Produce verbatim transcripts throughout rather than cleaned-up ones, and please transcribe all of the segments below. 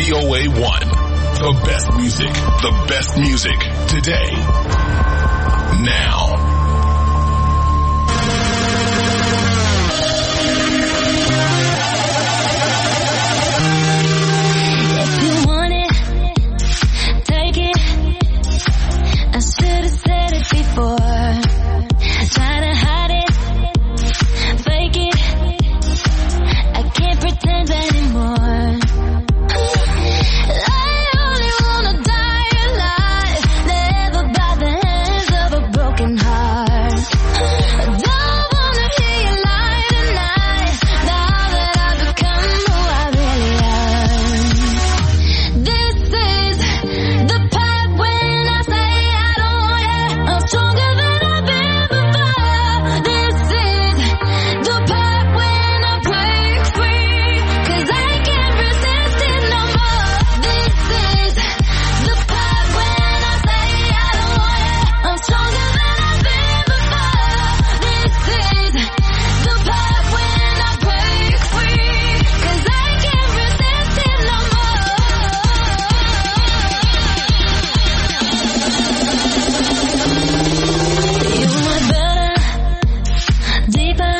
V O A one. The best music, the best music today, now. If you want it, take it. I should have said it before. Try to hide it, fake it. I can't pretend anymore. I only wanna die alive, never by the hands of a broken heart. I don't wanna hear you lie tonight, now that I've become who I really am. This is the part when I say I don't want it. I'm stronger than I've been before. This is the part when I break free, 'cause I can't resist it no more. This is the part when I say I don't want it. I'm stronger than I've been before. This is the part when I break free, 'cause I can't resist it no more. You were better, deeper.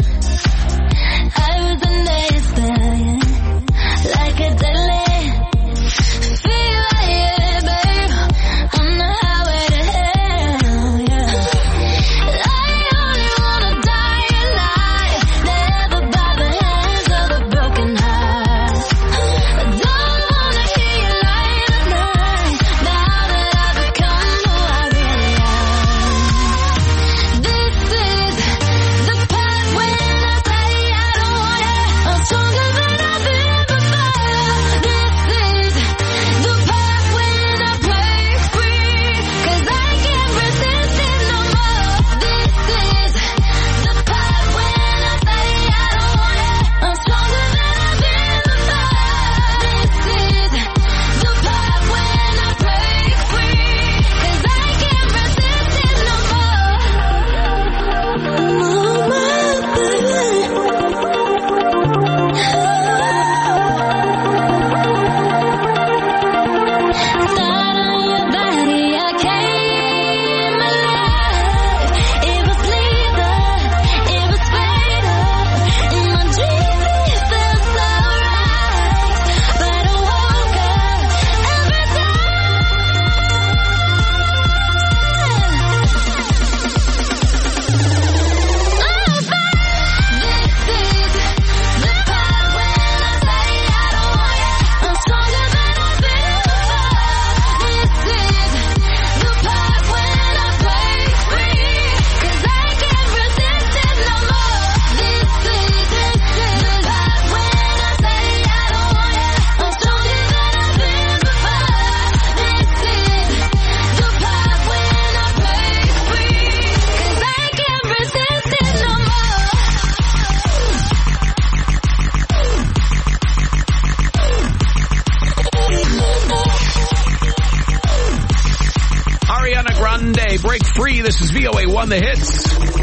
I was a naysay, like a deadly fever, yeah, babe. On the highway to hell, yeah. I only wanna die alive, never by the hands of a broken heart. I don't wanna hear you lie tonight, now that I've become who I really am. This is the part when I say I don't want it. I'm stronger than I've been before. This is the part when I break free, 'cause I can't resist it no more. This is the part when I say I don't want it. I'm stronger than I've been before. This is the part when I break free, 'cause I can't resist it no Thought on your body, I came alive. It was lethal, it was fatal. In my dreams it felt so right, but I woke up every Ariana Grande, Break Free. This is V O A one, The Hits.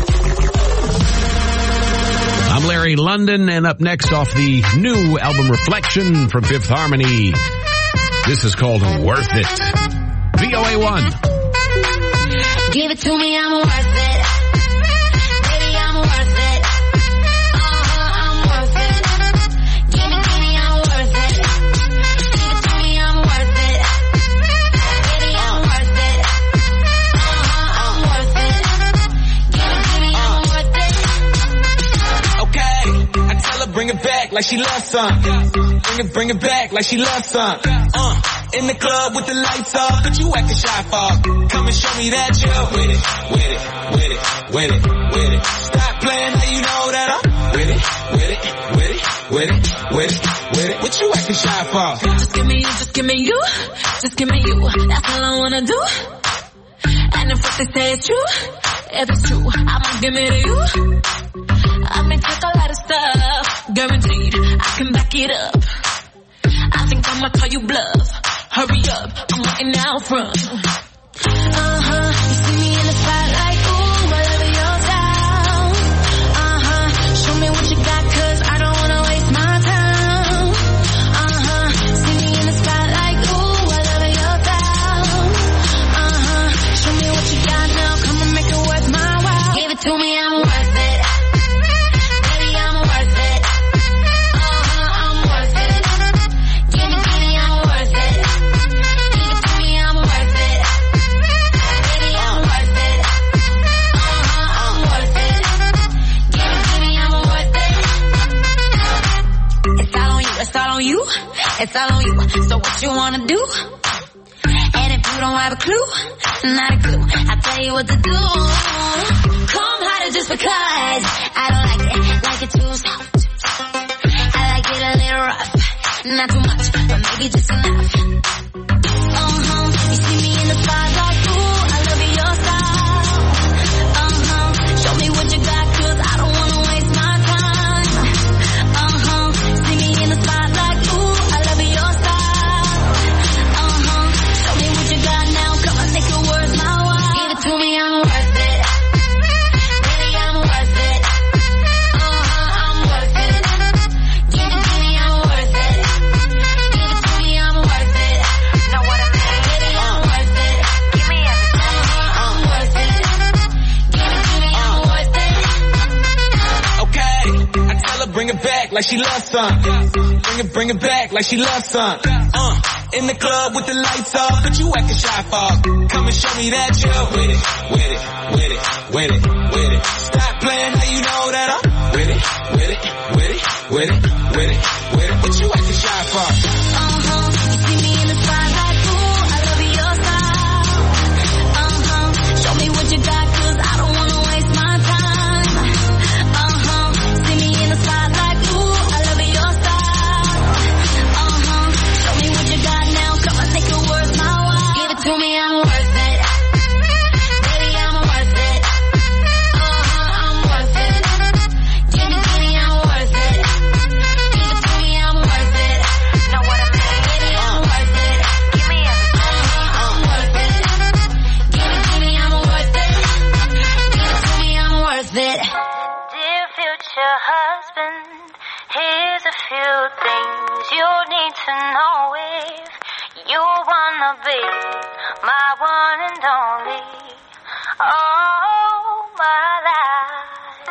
I'm Larry London, and up next off the new album Reflection from Fifth Harmony, this is called Worth It. V O A one. Give it to me, I'm worth it. Baby, I'm worth it. Uh-huh, I'm worth it. Give it to me, I'm worth it. Give it to me, I'm worth it. Baby, I'm worth it. Uh-huh, I'm worth it. Give it to me, I'm worth it. Okay, I tell her bring it back like she loves some. Bring it, bring it back like she loves some. Uh, in the club with the lights off, but you acting shy for. Come and show me that you're with it, with it, with it, with it, with it. Stop playing, now you know that I'm with it, with it, with it, with it, with it, with it. What you acting shy for? Just give me you, just give me you, just give me you. That's all I wanna do. And if what they say is true, if it's true, I'ma give it to you. I may take a lot of stuff, guaranteed I can back it up. I think I'ma call you bluff. Hurry up, I'm waiting out front. Uh-huh, you see me in the spotlight, ooh, I love your style. Uh-huh, show me what you got, 'cause I don't wanna waste my time. Uh-huh, see me in the on you. It's all on you. So what you wanna do? And if you don't have a clue, not a clue, I'll tell you what to do. Come harder just because I don't like it, like it too soft. I like it a little rough, not too much, but maybe just enough. Uh-huh, you see me in the spotlight, ooh, I love your style. Uh-huh, show me what you got, cause I don't wanna waste my time. Uh-huh, see me in the spotlight, ooh, I love your style. Uh-huh, show me what you got now, come on, make it worth my while. Give it to me, I'm worth it. Baby, I'm worth it. Uh-huh, I'm worth it. Give it to me, I'm worth it. Give it to me, I'm worth it. Know what I mean? Baby, I'm worth it. Give me everything. Uh-huh, I'm worth it. Give it to me, I'm worth it. Okay, I tell her bring it back like she loves some. Bring it, bring it back like she loves some. Uh, in the club with the lights off, but you acting shy for. Come and show me that you're with it, with it, with it, with it, with it. Stop playing, now you know that I'm with it, with it, with it, with it, with it, with it. What you acting shy for? Uh-huh, you see me in the spotlight, ooh, I love your style. Uh-huh, show me what you got, cause I don't wanna waste my time. Uh-huh, see me in the spotlight, ooh, I love your style. Uh-huh, show me what you got now, come on, make it worth my while. Give it to me, I'm worth it. Baby, I'm worth it. Uh-huh, I'm worth it. Give it to me, I'm worth it. Give it to me, I'm worth it. Know what I mean? Baby, I'm worth it. Give me everything. Uh-huh, I'm worth it. Give it to me, I'm worth it. Give it to me, I'm worth it. Dear future husband, here's a few things you need to know if you wanna be my one and only all my life.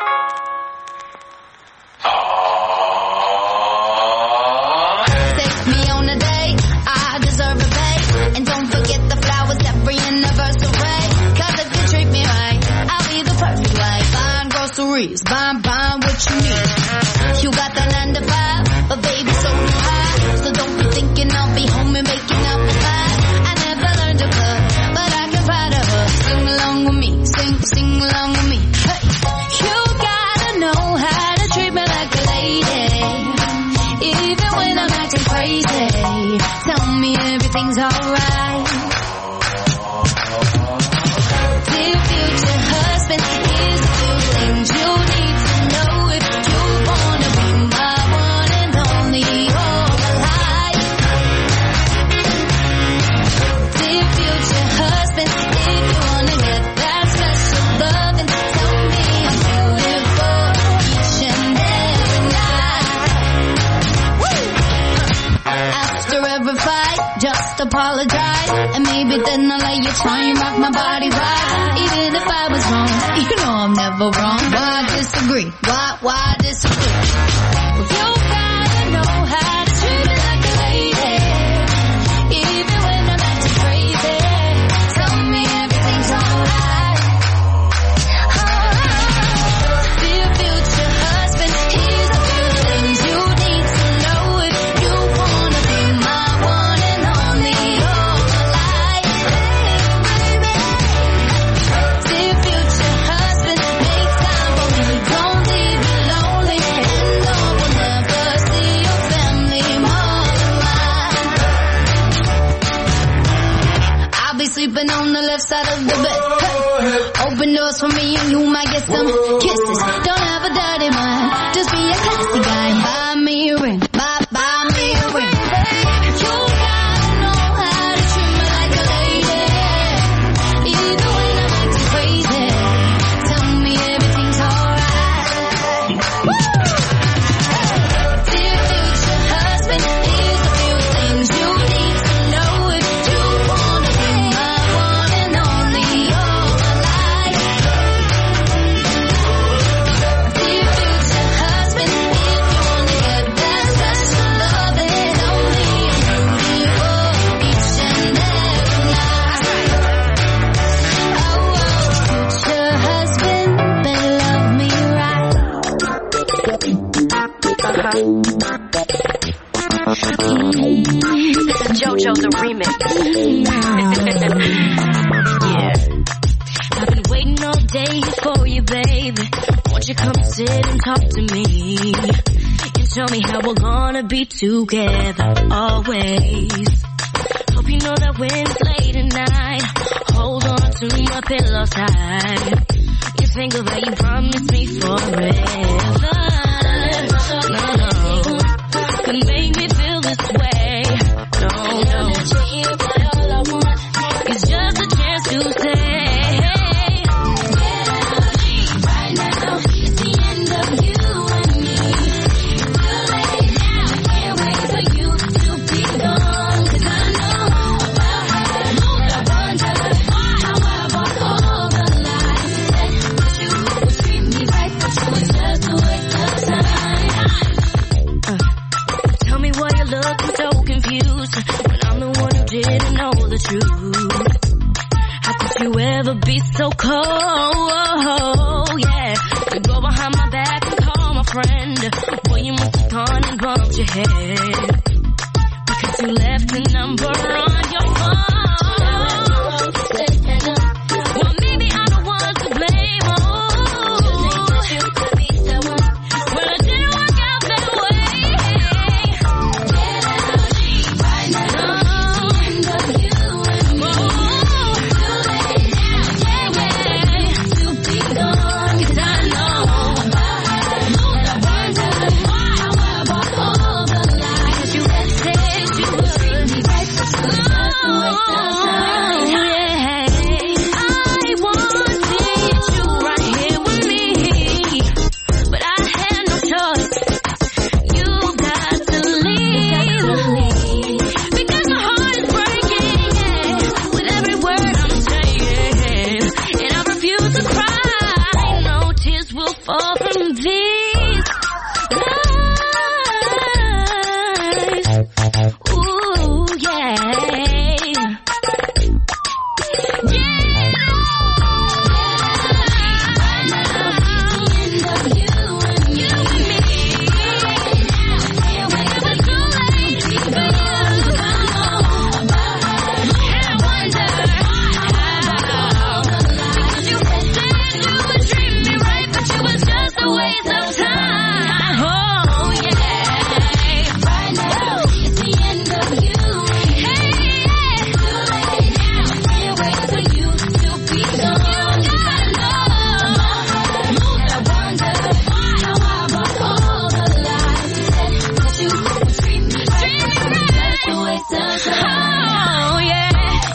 Take me on a date, I deserve a pay. And don't forget the flowers every anniversary. Cause if you treat me right, I'll be the perfect wife. Buying groceries, buying, buying what you need. You got the nine to five, but baby, so do I. So don't be thinking I'll be home and making up the five. I never learned to cook, but I can find a hook. Sing along with me, sing, sing along with me. Hey, you gotta know how to treat me like a lady. Even when I'm acting crazy, tell me everything's alright. Dear future husband, here's a few things you need to know if you wanna be my one and only all my life. Dear future husband, if you wanna get that special love, and tell me I'm beautiful each and every night. After every fight, just apologize, and maybe then I'll let you try and rock my body right. Even if I was wrong, you know I'm never wrong. Why disagree? Why, why disagree? Well, you gotta know how to treat me like a lady. Even when I'm acting crazy, tell me everything's alright. Dear future husband, here's a few things you need to know if you wanna be my one and only all my life. Dear future husband, make time for me, don't leave me lonely, and no one never see your family more than mine. I'll be sleeping on the left side of the bed. Hey, open doors for me and you might get some kisses. Don't have a dirty mind, just be a classy guy. Buy me a ring, buy, buy me a ring. You gotta know how to treat me like a lady. Even when I'm acting crazy, tell me everything's alright. Dear future husband, here's a few things you need to know if you wanna be my one and only all my life. show the remix. Yeah. I've been waiting all day for you, baby. Won't you come sit and talk to me? And tell me how we're gonna be together always. Hope you know that when it's late at night, hold on to my pillow tight. You think of how you promised me forever. No, no, could make me feel this way. No, no, but all I want is just a chance to say, right now, it's the end of you and me. Too late now, can't wait for you to be gone. 'Cause I know about her, I wonder how I bought all the lies. Said that you would treat me right, but you were just a waste of time. Uh, tell me why you're looking so confused when I'm the one who didn't know the truth. How could you ever be so cold? Yeah, to go behind my back and call my friend. Boy, you must have gone and bumped your head because you left the number on your phone. Well, maybe I'm the one to blame. Oh, well, it didn't work out that way. Right now, end of you and me. Too late now, can't wait to be gone. 'Cause I know about her, I wonder how I bought all the lies. You had said you would treat me right, but you were just a waste of time. I wanted you right here with me, but I had no choice. You got to leave, because my heart is breaking, yeah, with every word I'm saying, and I refuse to cry. No tears will fall from these eyes. Ooh, yeah. Oh, yeah.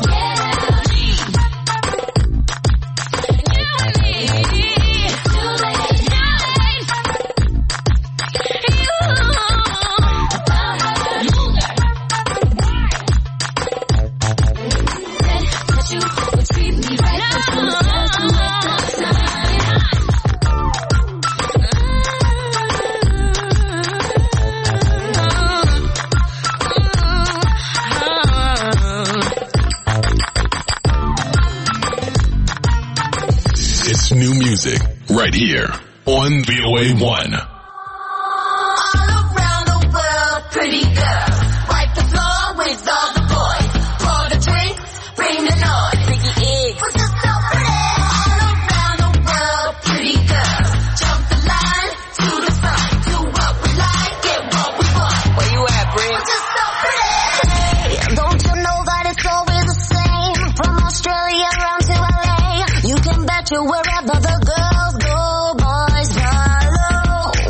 It's new music right here on V O A one. All around the world, pretty girls. Wipe the floor with all the boys. Pour the drinks, bring the noise. Biggie Eggs. We're just so pretty. All around the world, pretty girls. Jump the line to the front. Do what we like, get what we want. Where you at, Bree? We're just so pretty. Don't you know that it's always the same? From Australia around to L A. You can bet you wherever the girls go, boys follow.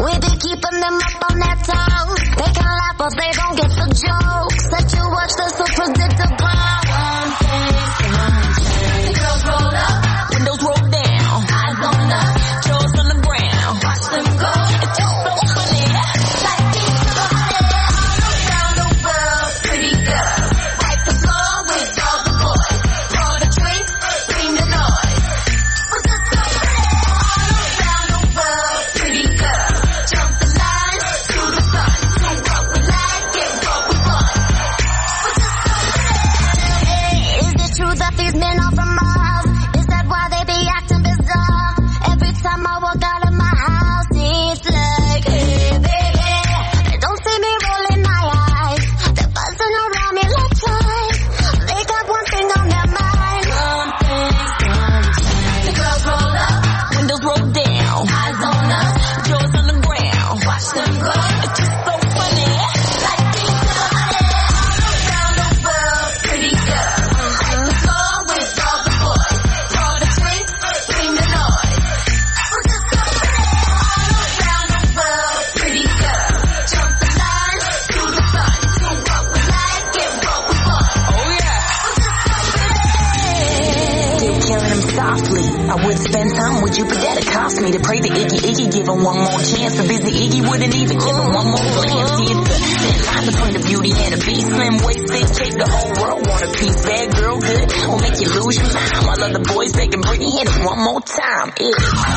softly. I would spend time with you, but that'd cost me to pray to Iggy Iggy, give him one more chance. The busy Iggy wouldn't even give him one more glance. See, it's the thin line between the beauty and the beast. Slim waist, thick shape, the whole world want a piece. Bad girl good, will make you lose your mind. While other boys begging Britney, hit it one more time. Yeah.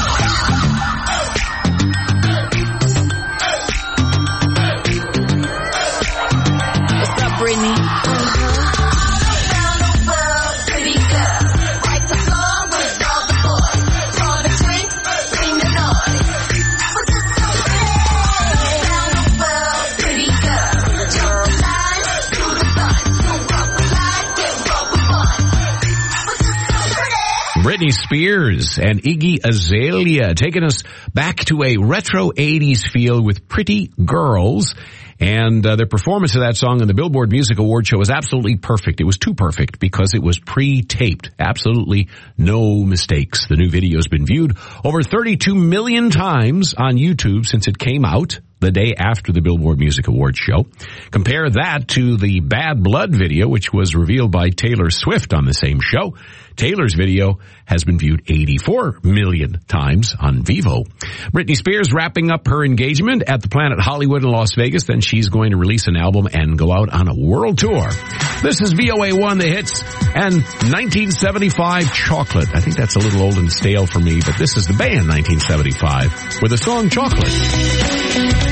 What's up, Britney? Britney Spears and Iggy Azalea taking us back to a retro eighties feel with Pretty Girls. And uh, their performance of that song on the Billboard Music Award show was absolutely perfect. It was too perfect because it was pre-taped. Absolutely no mistakes. The new video has been viewed over thirty-two million times on YouTube since it came out the day after the Billboard Music Awards show. Compare that to the Bad Blood video, which was revealed by Taylor Swift on the same show. Taylor's video has been viewed eighty-four million times on Vivo. Britney Spears wrapping up her engagement at the Planet Hollywood in Las Vegas. Then she's going to release an album and go out on a world tour. This is V O A one, The Hits, and nineteen seventy-five Chocolate. I think that's a little old and stale for me, but this is the band nineteen seventy-five with the song Chocolate.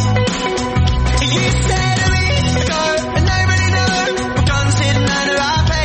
You said a week ago, and nobody knows, we're gonna sit down to our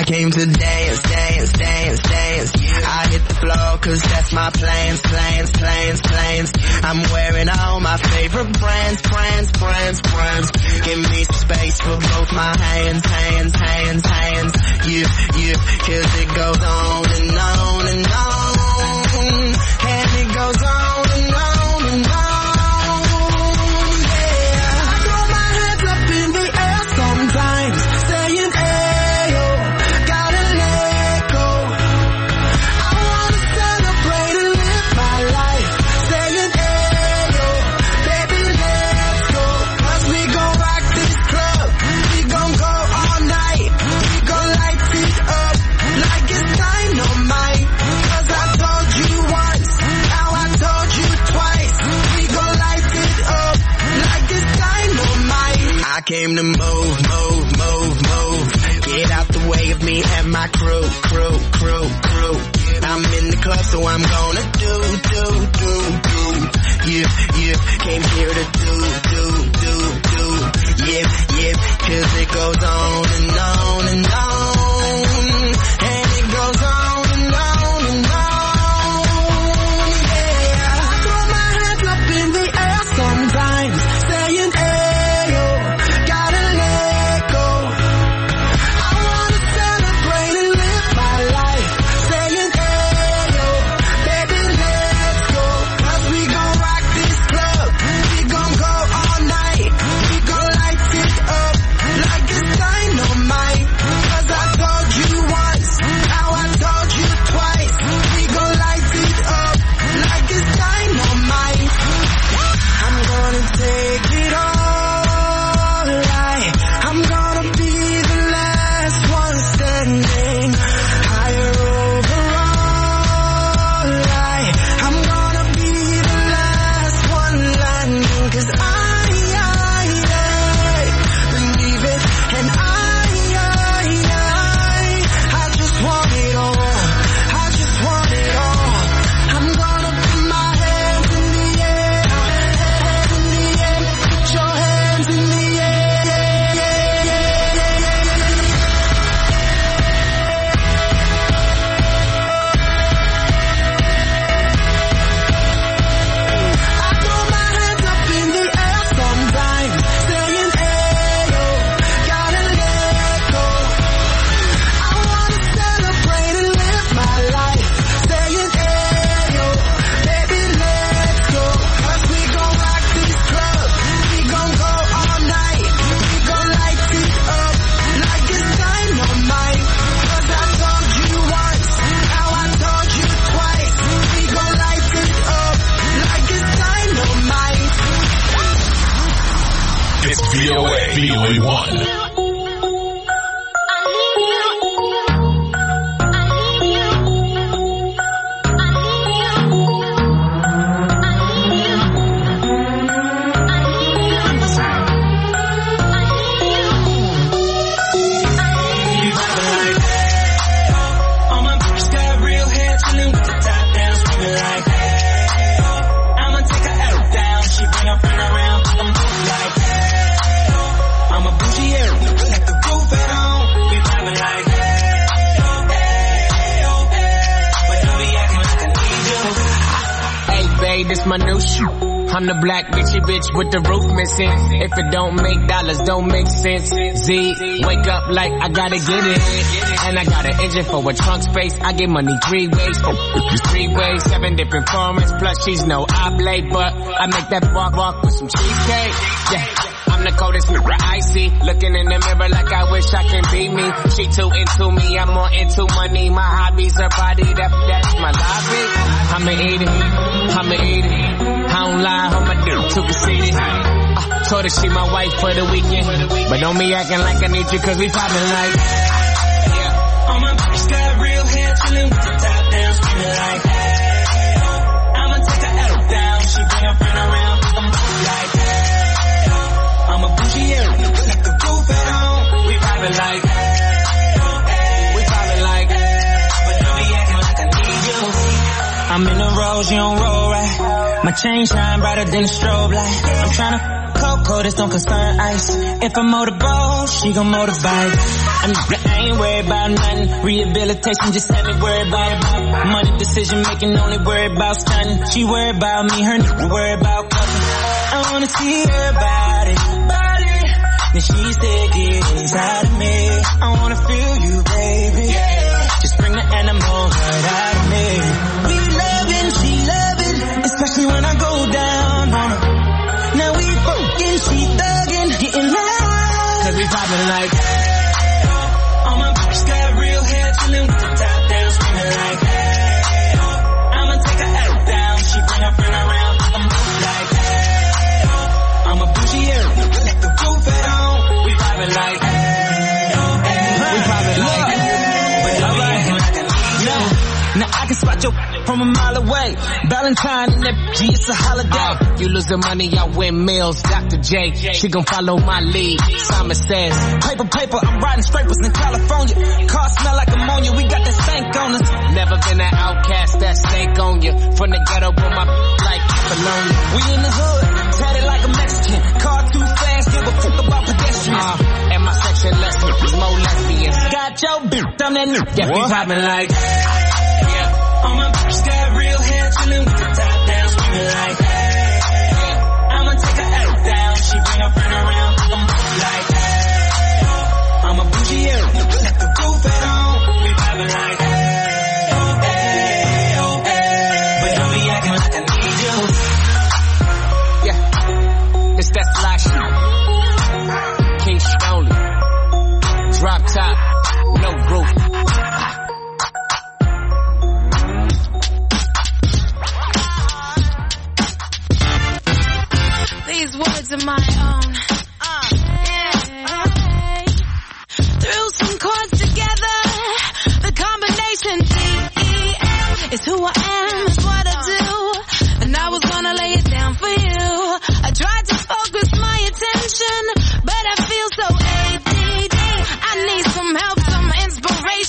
came to dance, dance, dance, dance. I hit the floor cause that's my plans, plans, plans, plans. I'm wearing all my favorite brands, brands, brands, brands. Give me some space for both my hands, hands, hands, hands. Yeah, yeah, cause it goes on and on and on. And it goes on and on and on. Yeah, I throw my hands up in the air sometimes, saying, ayo, gotta let go. I wanna celebrate and live my life, saying, ayo, baby, let's go. Cause we gon' rock this club, we gon' go all night, we gon' light it up like it's dynamite. Cause I told you once, now I told you twice, we gon' light it up like it's dynamite. I came to move, move, move, move. Get out the way of me and my crew, crew, crew, crew. I'm in the club, so I'm gonna do, do, do, do. Yeah, yeah, came here to do, do, do, do. Yeah, yeah, cause it goes on and on and on. And it goes on and on and on. Yeah, I throw my hands up in the air sometimes, saying, ayo, gotta let go. I wanna celebrate and live my life, saying, ayo, baby, let's go. Cause we gon' rock this club, we gon' go all night, we gon' light it up like it's dynamite. Cause I told you once, now I told you twice, we gon' light it up like it's dynamite. I'm gonna take it all right, I'm gonna be the last one standing, higher overall right. I'm gonna be the last one landing, cause I, I, I believe it, and I, I, I, I just want it all, I just want it all. I'm gonna put my hands in the air, hands in the air, put your hands in the air, yeah, yeah, yeah, yeah, I throw my hands up in the air sometimes, saying, ayo, gotta let go. I wanna celebrate and live my life, saying, ayo, baby, let's go. Cause we gon' rock this club, we gon' go all night, we gon' light it up like it's dynamite. Cause I told you once, now I told you twice, we gon' light it up like it's dynamite. It's V O A, V O A one. All my bitches got real hair, chillin' with the top down, screaming like, hey, I'ma take her out down, she bring her friend around, I'm like, hey, I'm a bougie air, let the roof at home, we vibing like, hey, hey, but don't be acting like I need you. Hey, babe, this my new shoe. I'm the black bitchy bitch with the roof missing. If it don't make dollars, don't make sense. Z, wake up like I gotta get it. And I got an engine for a trunk space. I get money three ways. Three ways, seven different formats. Plus she's no oblate, but I make that walk walk with some cheesecake. Yeah. I'm the coldest nigga I see. Looking in the mirror like I wish I can be me. She too into me, I'm more into money. My hobbies, her body, that, that's my lobby. I'ma eat it, I'ma eat it. I don't lie, on my dick, too conceited. Uh, told her she my wife for the weekend. But don't be acting like I need you, cause we poppin' like, yeah. All my bitches got real hair, chillin' with the top down, screaming like, hey, I'ma take her out down, she bring her friend around, I'm like, hey, I'm a bougie air, let the roof at home, we vibing like, hey, we vibing like, but don't be acting like I need you. I'm in the rose, you don't roll right. My chain shine brighter than a strobe light. I'm tryna f*** Coco, this don't concern ice. If I motorboat, she gon' motorbike. I'm, I ain't worried about nothing. Rehabilitation just had me worried about money decision making, only worried about stunting. She worried about me, her nigga worried about cuffing. I wanna see her body, body. Then she said get inside of me. I wanna feel you, baby. Yeah. Just bring the animal right out of me. We loving, she loving, especially when I go down on her. Now we fucking, she thuggin', getting loud. Cause we poppin' like, hey, oh. All my bitches got real hair, chillin' with the top down, screamin' like, hey, oh. I'ma take her out down, she bring her friend around, I'm like, hey, oh. I'm a bougie, yeah, let the roof at home. We poppin' like, hey, oh, hey, we poppin' like, hey, but alright, now I can spot your from a mile away. Valentine and that G, it's a holiday. Uh, you losing money, I win meals. Doctor J, she gon' follow my lead. Simon says, paper, paper, I'm riding scrapers in California. Car smell like ammonia, we got that stank on us. Never been an outcast, that stank on you. From the ghetto, with my like Bologna. We in the hood, tatted like a Mexican. Car too fast, give a fuck about pedestrians. Uh, and my section lesson is more lesbians. Got your bitch, I'm that nigga. Yeah, we poppin' like, yeah. All my bitches got real hair, chillin' with the top down, screamin' like, hey, I'ma take her out down, she bring her friend around, I'm like, hey, I'm a bougie, yeah, let the roof at home, we vibin' like, hey, oh, hey, oh, hey, but don't be acting like I need you. Yeah, it's that fly shit, King Stronely, drop top, no roof. These words are my own. Uh, yeah. Uh, threw some chords together. The combination D E M is who I am, is what I do. And I was gonna lay it down for you. I tried to focus my attention, but I feel so A D D. I need some help, some inspiration.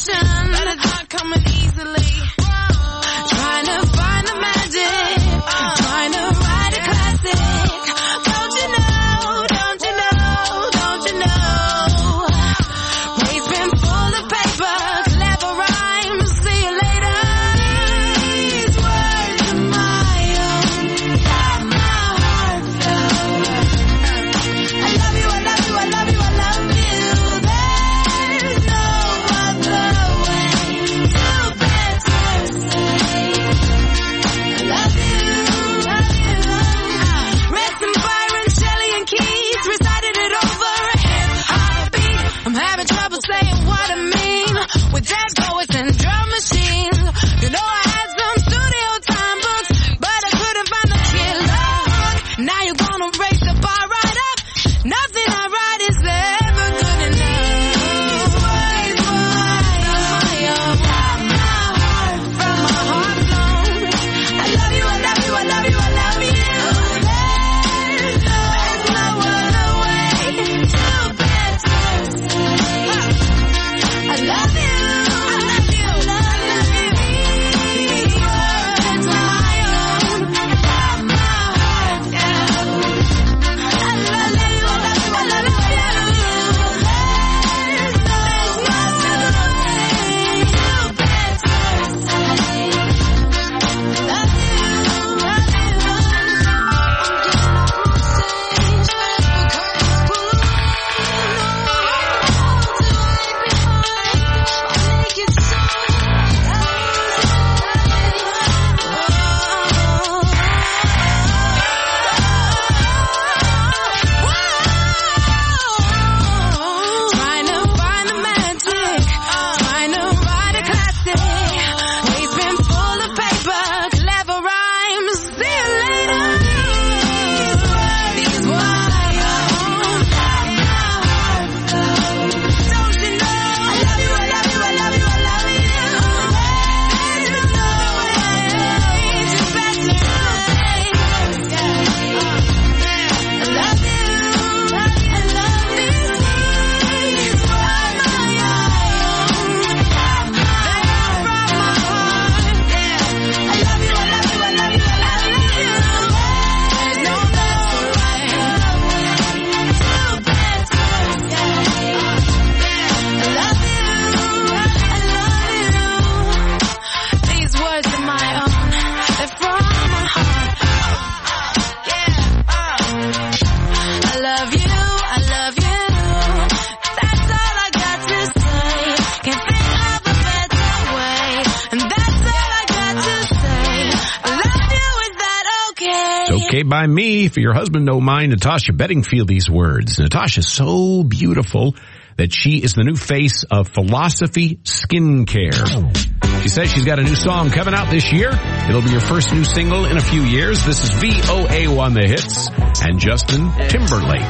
Okay, by me, if your husband don't mind, Natasha Bedingfield these words. Natasha's so beautiful that she is the new face of Philosophy Skincare. She says she's got a new song coming out this year. It'll be your first new single in a few years. This is V O A one The Hits and Justin Timberlake.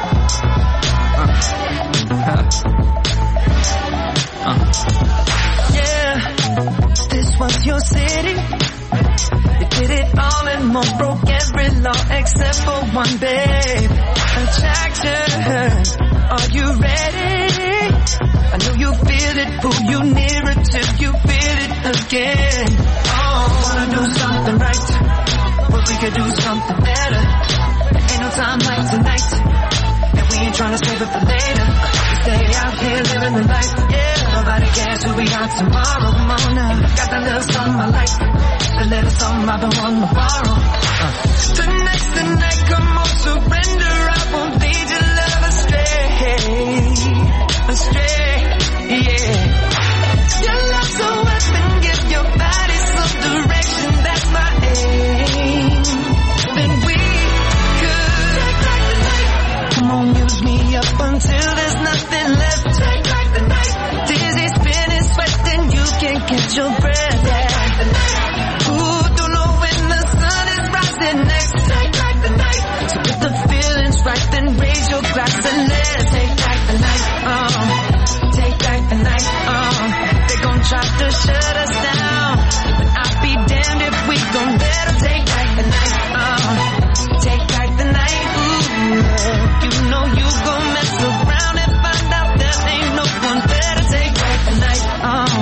Yeah, this was your city. You did it all and more, broke every law except for one, babe. Attraction, are you ready? I know you feel it, pull you nearer till you feel it again. Oh, wanna do something right, but we could do something better. There ain't no time like tonight, and we ain't trying to save it for later. We stay out here living the life, yeah. Nobody cares who we are tomorrow. Come on now, got that little something I like, a little something I've been wanting to borrow. Uh. Tonight's the night, come on, surrender. I won't lead your love astray, astray, yeah. Your love's a weapon, give your body some direction. That's my aim. Then we could take back the night. Come on, use me up until there's nothing left. Take back the night. Dizzy, spinning, sweating, you can't catch your breath. Yeah. The night. Ooh, don't know when the sun is rising next. Take back the night. So if the feeling's right, then raise your glass and let's take back the night. Oh, take back the night. Oh, they gon' try to shut us down, but I'll be damned if we gon' let them take back the night. Oh, take back the night. Ooh, you know you gon' mess around and find out there ain't no one better. Take back the night. Oh,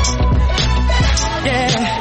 yeah.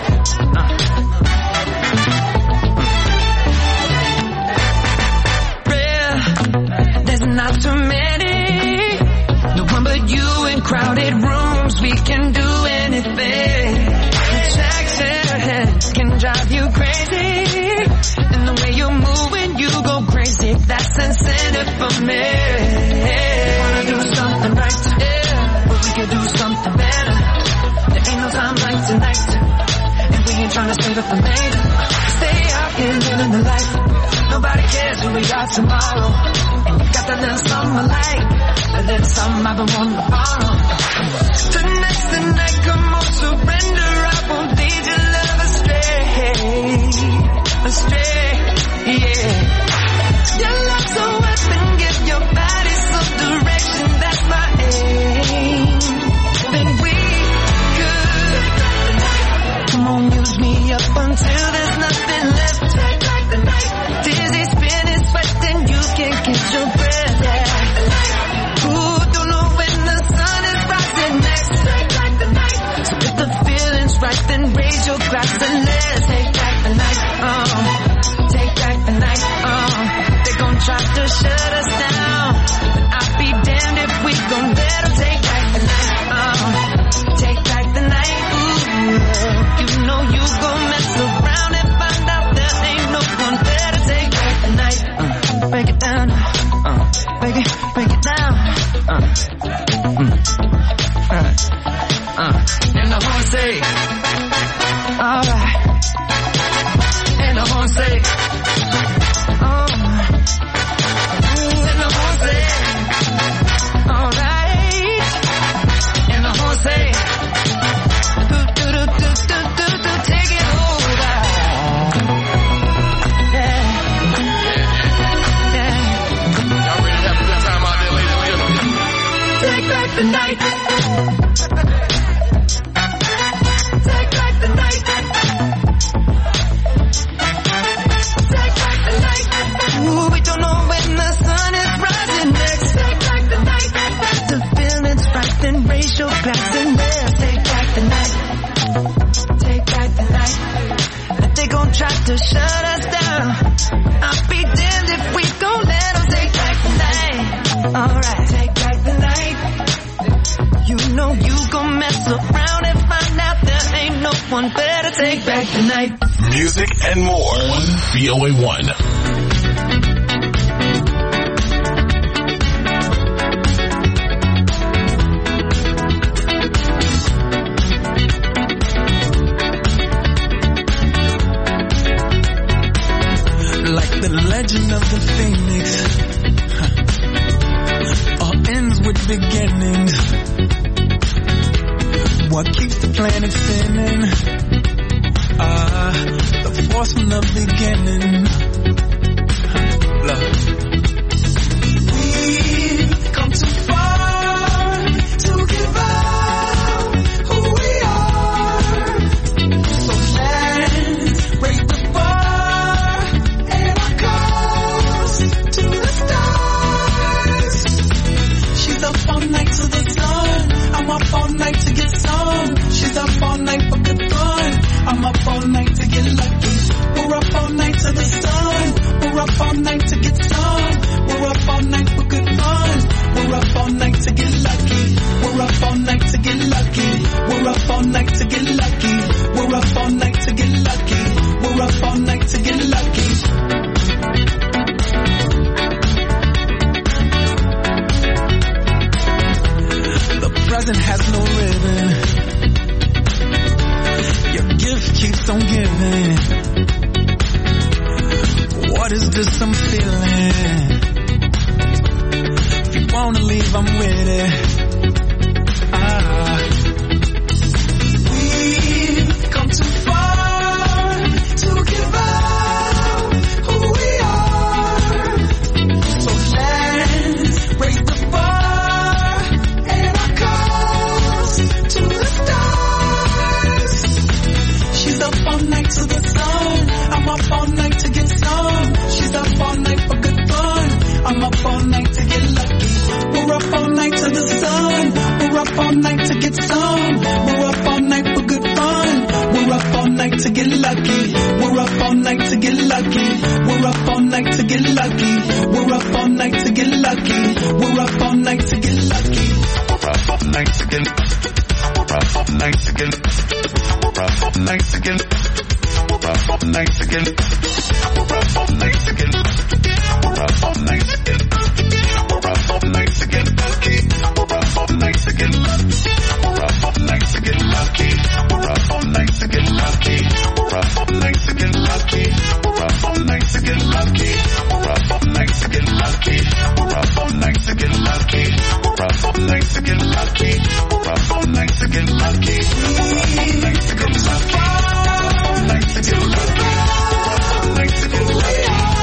Not too many, no one but you in crowded rooms. We can do anything. Attraction can drive you crazy, and the way you move when you go crazy, that's incentive for me. Wanna do something right, yeah, but we can do something better. There ain't no time like tonight, and we ain't trying to save it for later. Stay out here living the life. Nobody cares who we are tomorrow. Got that little something I like, a little something I've been wanting to borrow. Tonight's the night, come on, surrender. I won't lead your love astray, astray, yeah. Your love's a weapon, give your body some direction. That's my aim. Then we could, come on, use me up until there's nothing left. Take back the night, dizzy, spinning, sweating, you can't catch your breath. Right, then raise your glass and let's take back the night. Oh, take back the night. Oh, they gon' try to shut us down, but I'll be damned if we gon' let them take back the night. Oh, take back the night. Ooh, you know you gon' mess around and find out there ain't no one better. Take back the night. Uh, break it down. Uh, break it, break it down. Uh, mm, uh, uh, and I wanna say. Alright, and I won't say, oh, and I won't say, alright, and I won't say, do, do, do, do, do, do, do, take it over, yeah, yeah, y'all ready to have a good time out there, ladies and gentlemen? Take back the night. Raise your glass and let's take back the night. Take back the night. But they gon' try to shut us down. I'll be damned if we gon' let them take back the night. Alright, take back the night. You know you gon' mess around and find out there ain't no one better. Take back the night. Music and more on V O A one. Like the with beginnings. What keeps the planet spinning? Ah, the force from the beginning. Love. We've come too far to give up who we are. So let's raise the bar and our cause to the stars. She's up all night to the sun. I'm up all night to get some. She's up all night for good fun. I'm up all night to get lucky. We're up all night to the sun. We're up all night to get some. We're up all night for good fun. We're up all night to get lucky. We're up all night to get lucky. We're up all night to get lucky. We're up all night to get lucky. We're up all night to get lucky. The present has no ribbon. Your gift keeps on giving. What is this I'm feeling? If you wanna leave, I'm with it. Ah. We've come too far to give up who we are. So let's raise the bar and our cause to the stars. She's up all night to the sun. I'm up all night to get some. She's up all night for good fun. I'm up all night to get lucky. We're up all night to the sun. We're up all night to get some. We're up all night for good fun. We're up all night to get lucky. We're up all night to get lucky. We're up all night to get lucky. We're up all night to get lucky. We're up all night to get lucky. We're up all night to get. We're up all night to get. We're up all night to get. We're up all night to get. We're up all night to get. We're up all night to get. We're up all night to get lucky. We're up all night to get lucky. We're up all night to get lucky. We're up all night to get lucky. We're up all night to get lucky. We're up all night to get lucky. We're up all night to get lucky. We're up all night to get lucky. We're up all night to get lucky. We're up all night to get lucky. We're up all night to get lucky. Night to get lucky. Night to get lucky.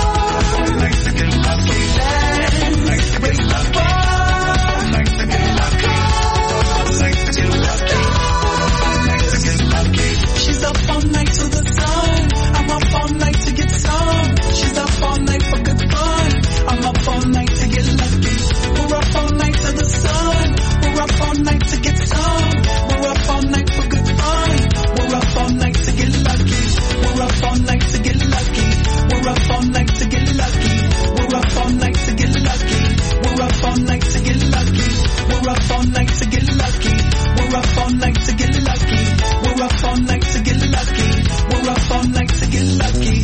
Night to get lucky. Night to get lucky. Night to get lucky. Night to get lucky. Night to get lucky. She's up all night to the sun. I'm up all night to get some. She's up all night for good fun. I'm up all night to get lucky. We're up all night to the sun. We're up all night to get some. We're up all night for good fun. We're up all night to get lucky. We're up all night to get lucky. We're up all night to get lucky. We're up all night to get lucky. We're up all night to get lucky. We're up all night to get lucky. We're up all night to get lucky. We're up all night to get lucky. We're up all night to get lucky.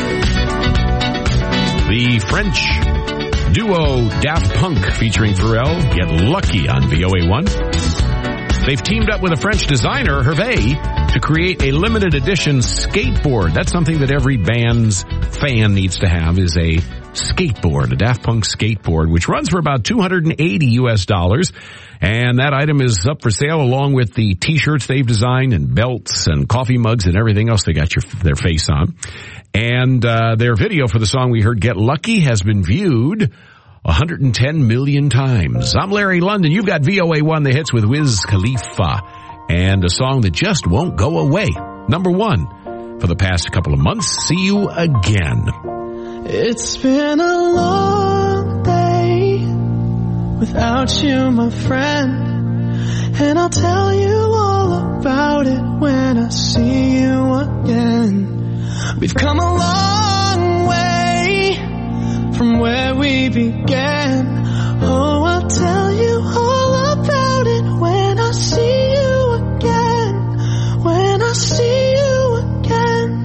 The French duo Daft Punk featuring Pharrell, Get Lucky on V O A one. They've teamed up with a French designer, Hervé, to create a limited edition skateboard. That's something that every band's fan needs to have, is a skateboard, a Daft Punk skateboard, which runs for about two hundred eighty U S dollars. And that item is up for sale along with the t-shirts they've designed and belts and coffee mugs and everything else they got your, their face on. And uh, their video for the song we heard, Get Lucky, has been viewed one hundred ten million times. I'm Larry London. You've got V O A one, the hits with Wiz Khalifa, and a song that just won't go away. Number one for the past couple of months. See You Again. It's been a long day without you, my friend, and I'll tell you all about it when I see you again. We've come a long way from where we began. Oh, I'll tell you all about it when I see you again. When I see you again.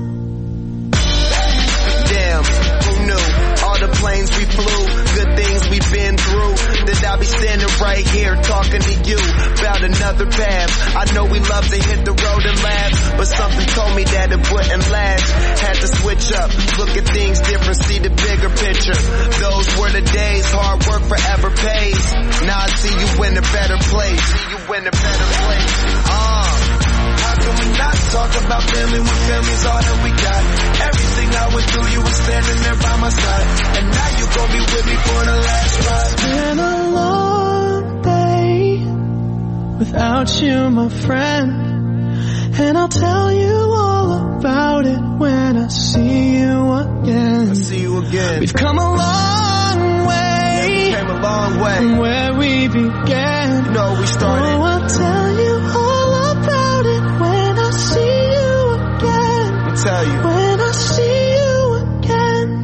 Damn, who knew? All the planes we flew, good things we've been through, that I'll be standing right here talking to you about another path. I know we love to hit the road and laugh, but something told me that it wouldn't last. Had to switch up, look at things different, see the bigger picture. Those were the days, hard work forever pays. Now I family when family's all that we got. Everything I went through, you were standing there by my side. And now you gon' be with me for the last ride. It's been a long day without you, my friend. And I'll tell you all about it when I see you again. I see you again. We've come a long way. Yeah, we came a long way. From where we began. You know we started. Oh, I'll tell you all about it when I see you again. Let me tell you. When I see you again.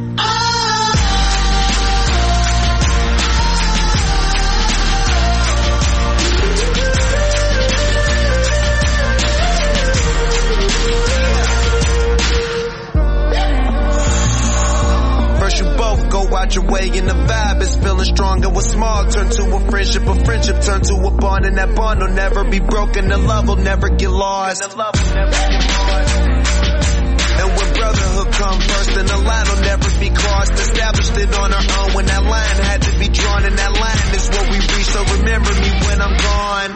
First you both go out your way and the vibe is feeling stronger. What's small turn to a friendship, a friendship turn to a bond, and that bond will never be broken. The love will never get lost. And when brotherhood come first, then the line will never be crossed. Established it on our own when that line had to be drawn, and that line is what we reach. So remember me when I'm gone.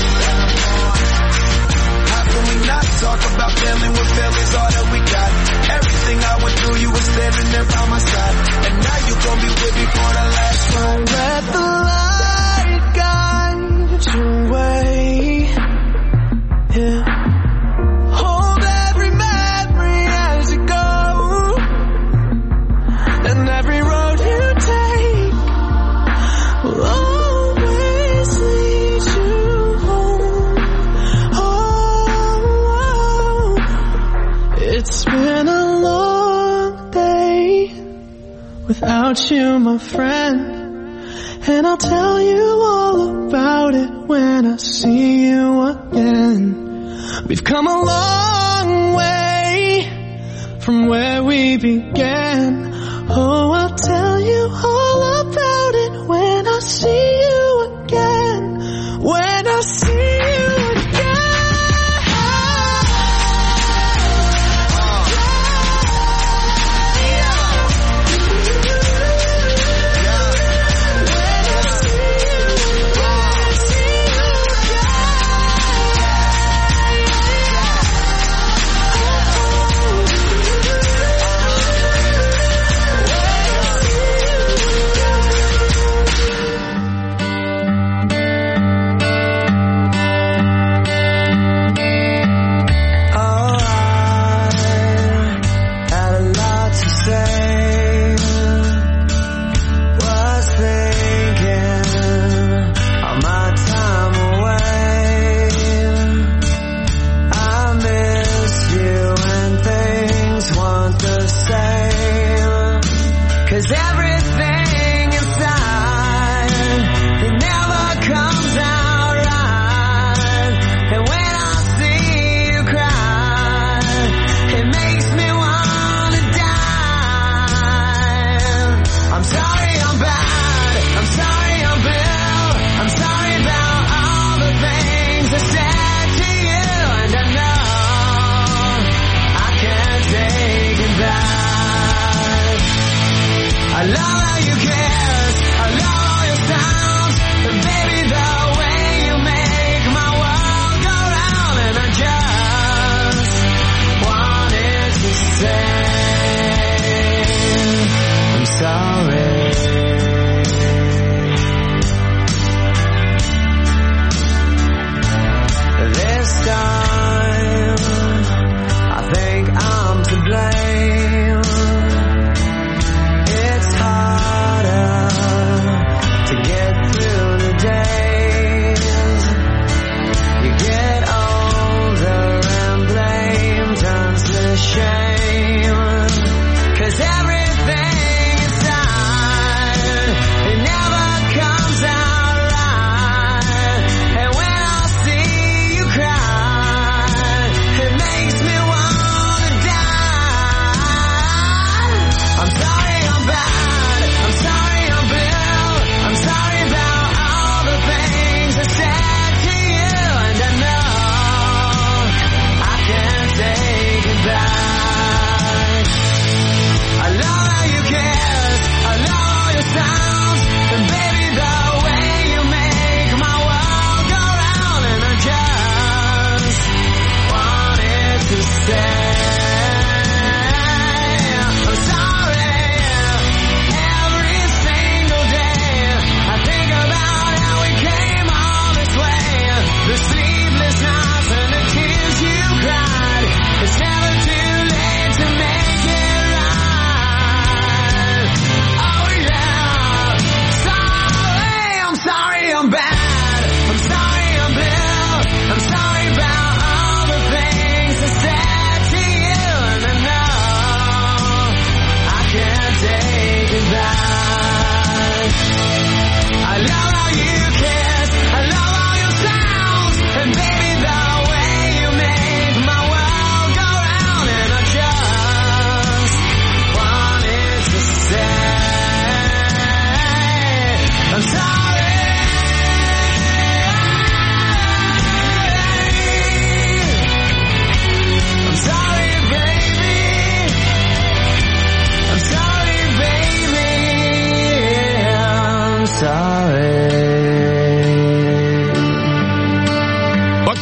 How can we not talk about family when family's all that we got? Everything I went through, you were standing there by my side. And now you gon' be with me for the last time. Let the light guide your way. Yeah. Hold every memory as you go. And every road you take will always lead you home. Oh, it's been a long day without you, my friend. And I'll tell you all about it when I see you again. We've come a long way from where we began. Oh, I'll tell you all about it when I see you again. When I see you again.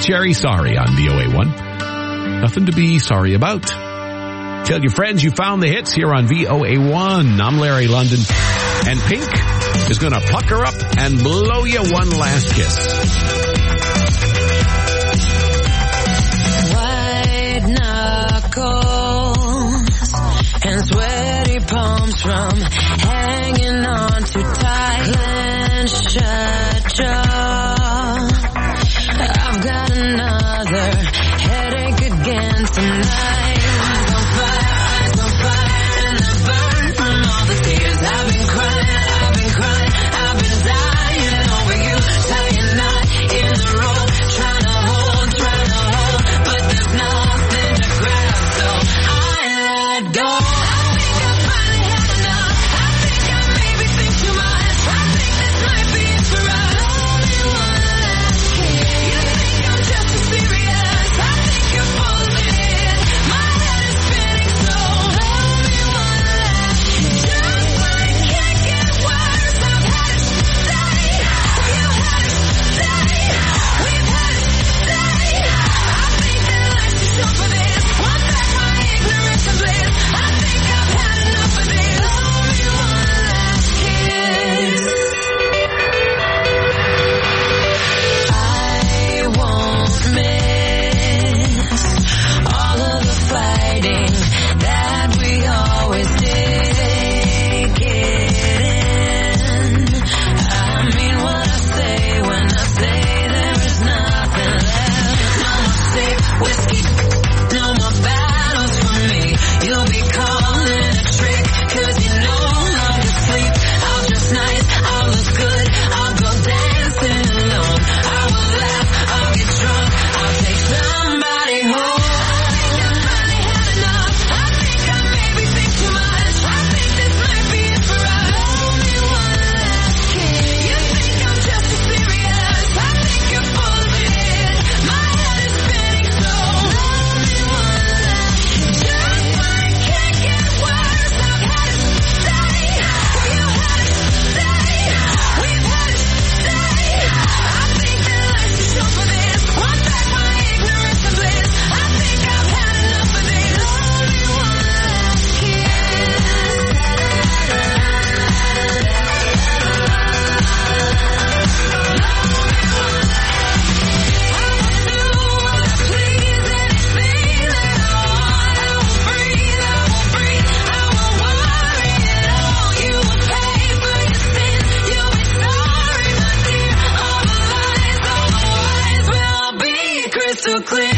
Jerry Sorry on V O A one. Nothing to be sorry about. Tell your friends you found the hits here on V O A one. I'm Larry London. And Pink is going to pucker up and blow you one last kiss. White knuckles and sweaty palms from hanging on too tight. Clenched shut jaw. I've got another headache again tonight. Eyes on fire, eyes on fire, and I burn from all the tears I've been crying, I've been crying, I've been dying over you, tying knot in the road, trying to hold, trying to hold, but there's nothing to grab, so I let go. I think I finally had enough. I think I maybe think too much. I think this might be it for us. Only one last kiss. You think I'm just as serious? I think you're full of it. My head is spinning, so only one last kiss. Just when it can't get worse, I've had it stay. You had it stay. We've had it stay. I think that life's too short for this. Want back my ignorance and bliss. I think I've had enough of this. Only one last kiss. I won't miss all of the fighting that we always did. Take it in. I mean what I say when I say there is nothing left. No more safe whiskey, no more battles for me. You'll be calling a trick, cause you no longer sleep. I'll dress nice, I'll look good, I'll go dancing alone. I will laugh, I'll get drunk, I'll take somebody home. I think I finally had enough. I think I maybe think too much. I think this might be it for us. Only one last kiss. You think I'm just as serious? I think you're full of it. My head is spinning, so only one last kiss. Just when it can't get worse, I've had it stay. You had it stay. We've had it stay. I think that life's too short for this. Want back my ignorance and bliss. I think I've had enough of this. Only one last crystal clear.